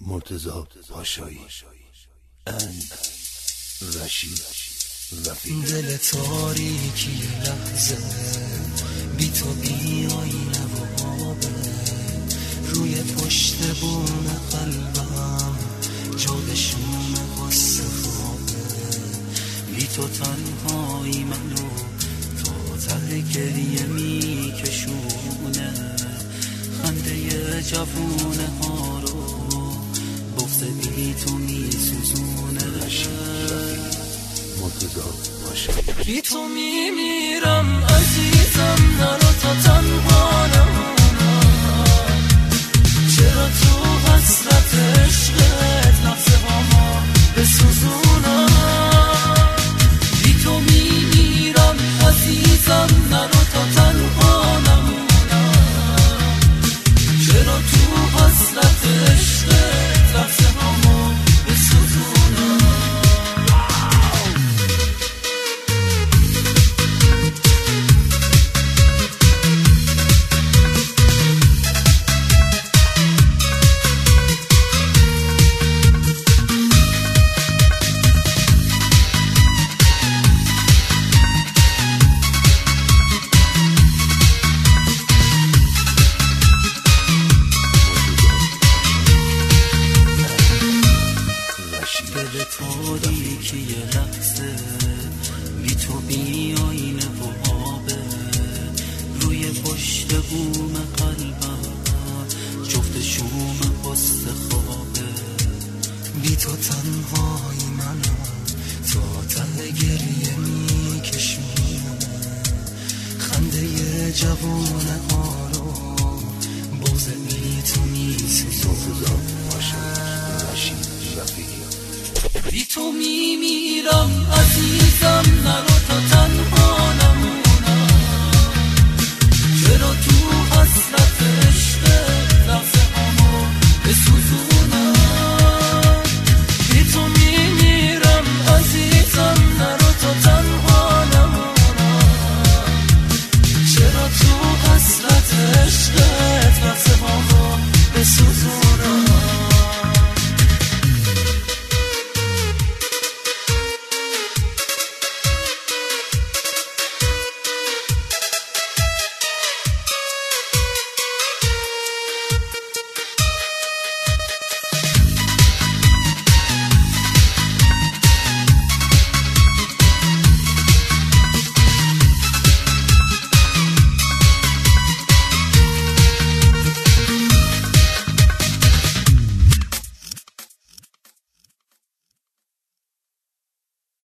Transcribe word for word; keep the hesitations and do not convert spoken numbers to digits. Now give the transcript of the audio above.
مرتضی پاشایی اند رشید رفیق. دل تاریکی لحظه بی تو بی آینه و آبه، روی پشت بوم قلبم جاد شوم غصه خوابه. بی تو تنهایی منو تا ته گریه می کشونه، خنده جوونه ها رو بغض بی تو می سوزونه. مرتضی پاشایی بی تو می میرم عزیزم، نرو تا تنها نمونم. چرا تو حسرت عشقت لحظه هاما بسوزونم. بی تو می میرم عزیزم، نرو تا تنها نمونم. چرا تو حسرت عشقت لحظه هاما بسوزونم. دل تاریکی یه لحظه بی تو بی آینه و آبه، روی پشت بوم قلبم جفت شوم پست خوابه. بی تو تنهایی منو تا ته گریه می کشونه، خنده جوونه ها رو بغض بی تو می سوزونه. بی تو می میرم عزیزم، نرو تا تنها نمونم. چرا تو حسرت عشق لحظه هامو بسوزونم.